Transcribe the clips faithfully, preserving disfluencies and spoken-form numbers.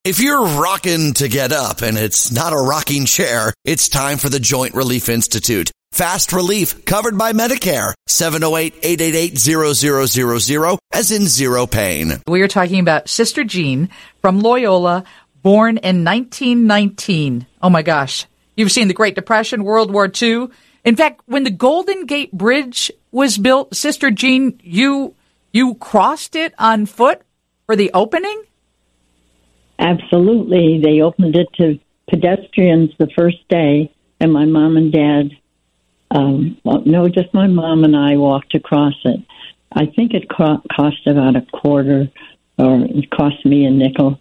If you're rocking to get up and it's not a rocking chair, it's time for the Joint Relief Institute. Fast relief covered by Medicare. seven oh eight, eight eight eight, zero zero zero zero, as in zero pain. We are talking about Sister Jean from Loyola, born in nineteen nineteen. Oh my gosh. You've seen the Great Depression, World War Two. In fact, when the Golden Gate Bridge was built, Sister Jean, you you crossed it on foot for the opening? Absolutely. They opened it to pedestrians the first day, and my mom and dad, um, well, no, just my mom and I walked across it. I think it co- cost about a quarter, or it cost me a nickel.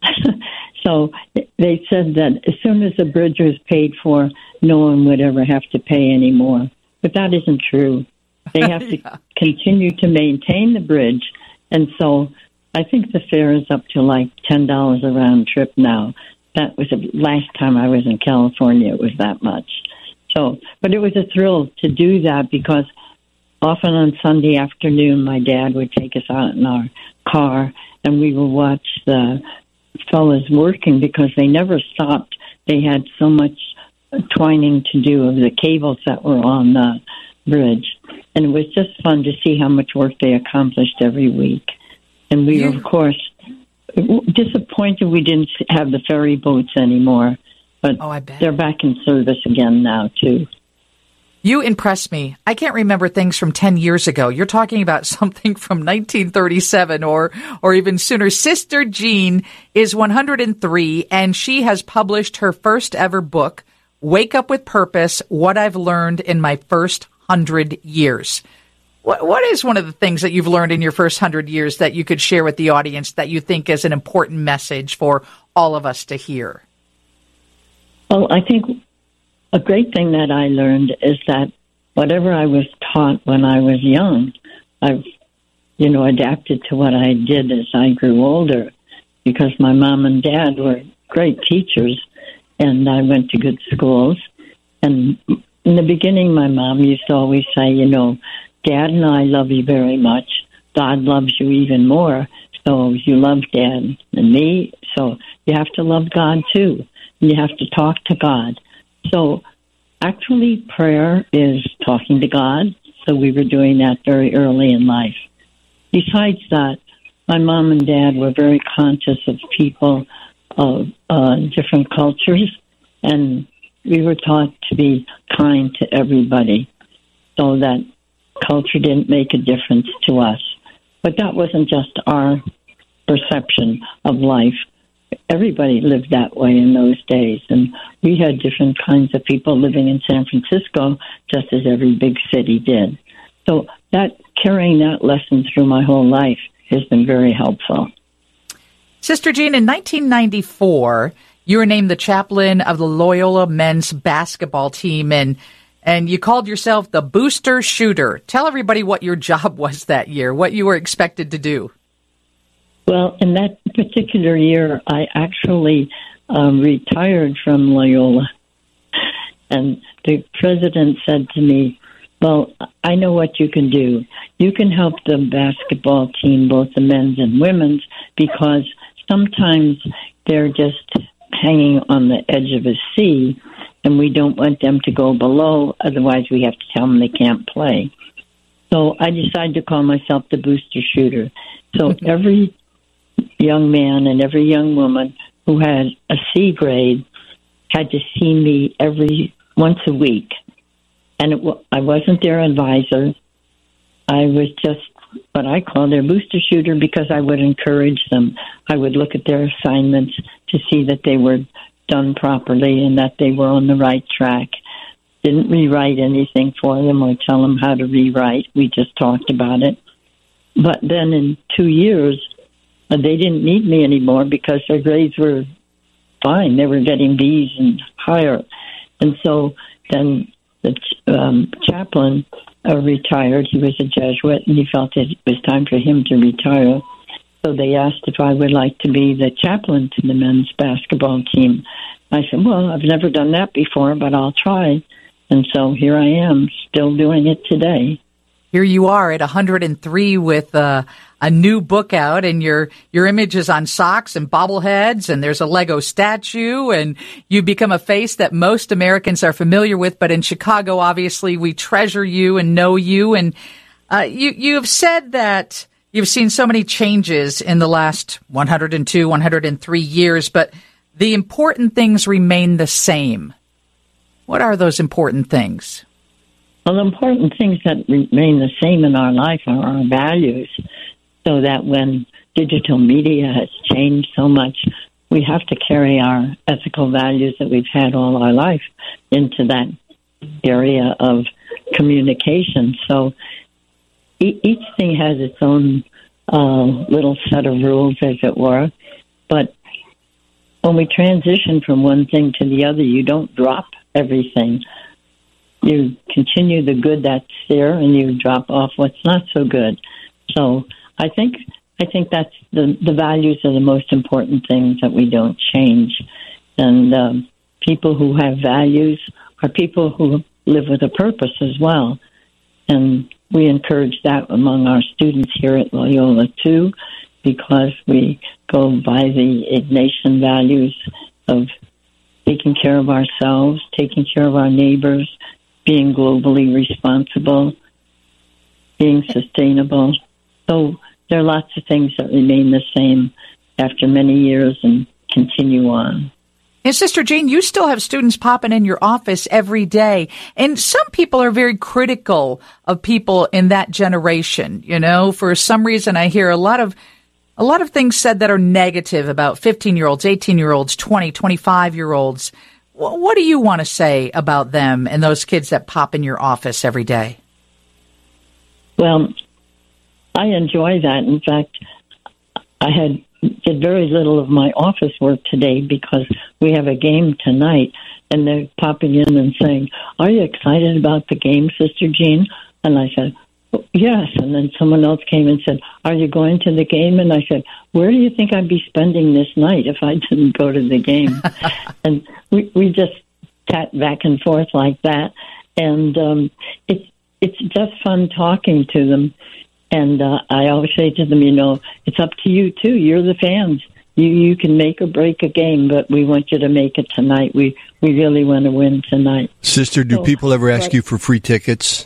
So they said that as soon as the bridge was paid for, no one would ever have to pay anymore. But that isn't true. They have to yeah. continue to maintain the bridge, and so I think the fare is up to like ten dollars a round trip now. That was the last time I was in California, it was that much. So, but it was a thrill to do that because often on Sunday afternoon, my dad would take us out in our car and we would watch the fellas working because they never stopped. They had so much twining to do of the cables that were on the bridge. And it was just fun to see how much work they accomplished every week. And we were, of course, disappointed we didn't have the ferry boats anymore. But oh, I bet. They're back in service again now, too. You impress me. I can't remember things from ten years ago. You're talking about something from nineteen thirty-seven or or even sooner. Sister Jean is one hundred three, and she has published her first ever book, Wake Up with Purpose, What I've Learned in My First Hundred Years. What, what is one of the things that you've learned in your first hundred years that you could share with the audience that you think is an important message for all of us to hear? Well, I think a great thing that I learned is that whatever I was taught when I was young, I've, you know, adapted to what I did as I grew older because my mom and dad were great teachers and I went to good schools. And in the beginning, my mom used to always say, you know, Dad and I love you very much. God loves you even more. So you love Dad and me. So you have to love God too. And you have to talk to God. So actually prayer is talking to God. So we were doing that very early in life. Besides that, my mom and dad were very conscious of people of uh, different cultures. And we were taught to be kind to everybody so that culture didn't make a difference to us. But that wasn't just our perception of life. Everybody lived that way in those days. And we had different kinds of people living in San Francisco, just as every big city did. So that carrying that lesson through my whole life has been very helpful. Sister Jean, in nineteen ninety-four, you were named the chaplain of the Loyola men's basketball team, and And you called yourself the booster shooter. Tell everybody what your job was that year, what you were expected to do. Well, in that particular year, I actually um, retired from Loyola. And the president said to me, well, I know what you can do. You can help the basketball team, both the men's and women's, because sometimes they're just hanging on the edge of a sea, and we don't want them to go below. Otherwise, we have to tell them they can't play. So I decided to call myself the booster shooter. So every young man and every young woman who had a C grade had to see me every once a week. And it, I wasn't their advisor. I was just what I call their booster shooter because I would encourage them. I would look at their assignments to see that they were done properly and that they were on the right track. Didn't rewrite anything for them or tell them how to rewrite. We just talked about it. But then in two years, uh, they didn't need me anymore because their grades were fine. They were getting B's and higher. And so then the um, chaplain uh, retired. He was a Jesuit, and he felt it was time for him to retire. So they asked if I would like to be the chaplain to the men's basketball team. I said, well, I've never done that before, but I'll try. And so here I am, still doing it today. Here you are at one hundred three with uh, a new book out, and your your image is on socks and bobbleheads, and there's a Lego statue, and you become a face that most Americans are familiar with. But in Chicago, obviously, we treasure you and know you. And uh, you you have said that you've seen so many changes in the last one hundred two, one hundred three years, but the important things remain the same. What are those important things? Well, the important things that remain the same in our life are our values, so that when digital media has changed so much, we have to carry our ethical values that we've had all our life into that area of communication. So e- each thing has its own uh, little set of rules, as it were, but when we transition from one thing to the other, you don't drop everything. You continue the good that's there, and you drop off what's not so good. So I think I think that's the the values are the most important things that we don't change. And um, people who have values are people who live with a purpose as well. And we encourage that among our students here at Loyola too, because we go by the Ignatian values of taking care of ourselves, taking care of our neighbors, being globally responsible, being sustainable. So there are lots of things that remain the same after many years and continue on. And Sister Jean, you still have students popping in your office every day. And some people are very critical of people in that generation. You know, for some reason, I hear a lot of a lot of things said that are negative about fifteen-year-olds, eighteen-year-olds, twenty, twenty-five-year-olds. What do you want to say about them and those kids that pop in your office every day? Well, I enjoy that. In fact, I had did very little of my office work today because we have a game tonight, and they're popping in and saying, "Are you excited about the game, Sister Jean?" And I said, "Yes." And then someone else came and said, "Are you going to the game?" And I said, "Where do you think I'd be spending this night if I didn't go to the game?" And we we just chat back and forth like that. And um, it's it's just fun talking to them. And uh, I always say to them, you know, it's up to you, too. You're the fans. You you can make or break a game, but we want you to make it tonight. We, we really want to win tonight. Sister, do so, people ever ask but, you for free tickets?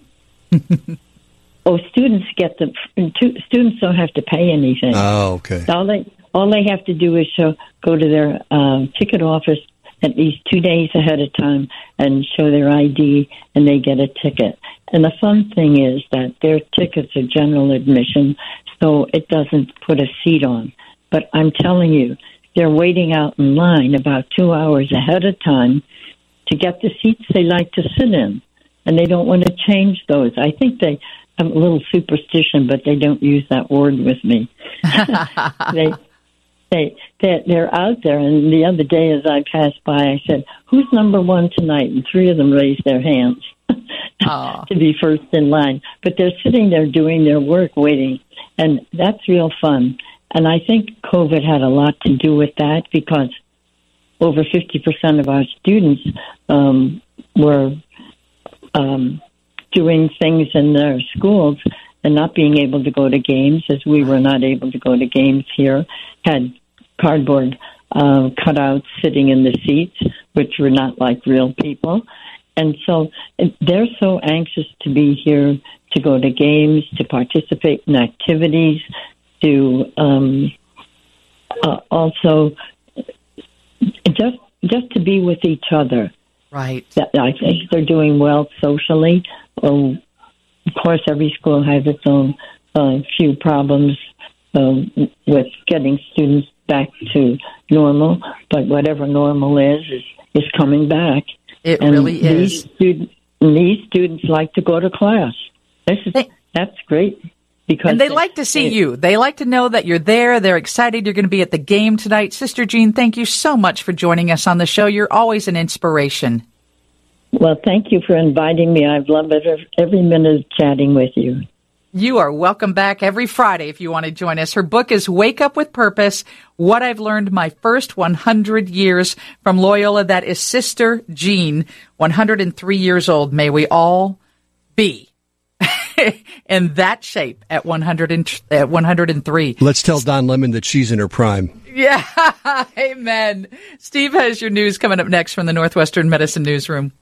Oh, students get the students don't have to pay anything. Oh, okay. All they all they have to do is show, go to their um, ticket office at least two days ahead of time and show their I D, and they get a ticket. And the fun thing is that their tickets are general admission, so it doesn't put a seat on. But I'm telling you, they're waiting out in line about two hours ahead of time to get the seats they like to sit in, and they don't want to change those. I think they have a little superstition, but they don't use that word with me. they, they, they're, they're out there, and the other day as I passed by, I said, "Who's number one tonight?" And three of them raised their hands to be first in line. But they're sitting there doing their work, waiting, and that's real fun. And I think COVID had a lot to do with that, because over fifty percent of our students um, were um, doing things in their schools and not being able to go to games, as we were not able to go to games here, had cardboard uh, cutouts sitting in the seats, which were not like real people. And so they're so anxious to be here, to go to games, to participate in activities, to um, uh, also just just to be with each other. Right. I think they're doing well socially. Um, of course, every school has its own uh, few problems um, with getting students back to normal, but whatever normal is, is, is coming back. It and really is. These students, these students like to go to class. This is, they, that's great. Because and they, they like to see they, you. They like to know that you're there. They're excited you're going to be at the game tonight. Sister Jean, thank you so much for joining us on the show. You're always an inspiration. Well, thank you for inviting me. I've loved it every minute of chatting with you. You are welcome back every Friday if you want to join us. Her book is Wake Up with Purpose, What I've Learned My First one hundred Years from Loyola. That is Sister Jean, one hundred three years old. May we all be. in that shape at one hundred and, at one hundred three. Let's tell Don Lemon that she's in her prime. Yeah, amen. Steve has your news coming up next from the Northwestern Medicine Newsroom.